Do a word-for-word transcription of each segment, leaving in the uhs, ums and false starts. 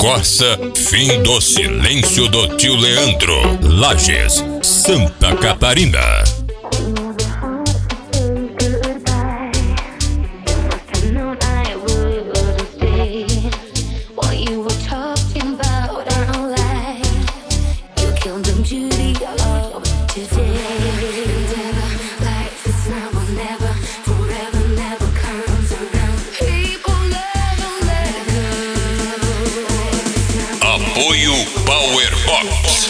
Corsa, fim do silêncio do tio Leandro. Lages, Santa Catarina. Apoio Powerbox.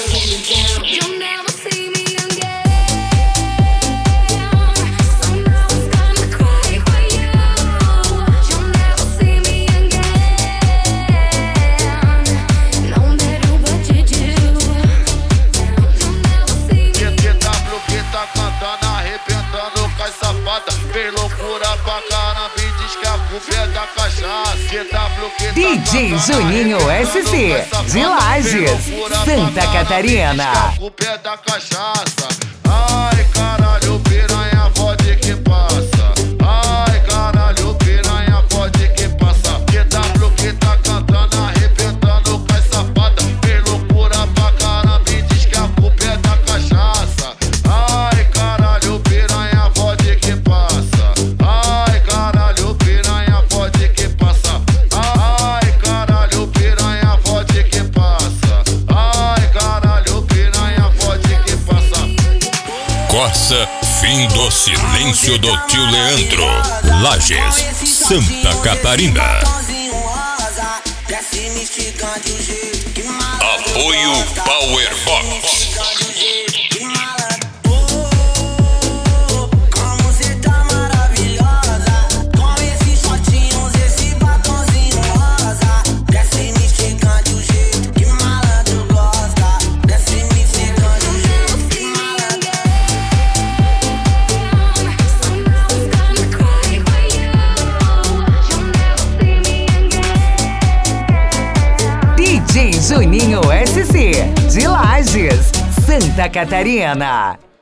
D J Juninho S C, de Lages, Santa Catarina. Ai, caralho, piranha, pode que passa. Ai, caralho, piranha, pode que passa. Q W que tá cantando, arrebentando com as safadas. Fez loucura pra caramba e diz que a culpa é da cachaça. Ai, caralho, piranha, pode que passa. Ai, caralho, piranha, pode que passa. Ai, caralho, piranha, pode que passa. Ai, caralho, piranha, pode que passa. Corsa, fim do silêncio do tio Leandro. Lages, Santa Catarina. Apoio Powerbox. D J Juninho S C, de Lages, Santa Catarina.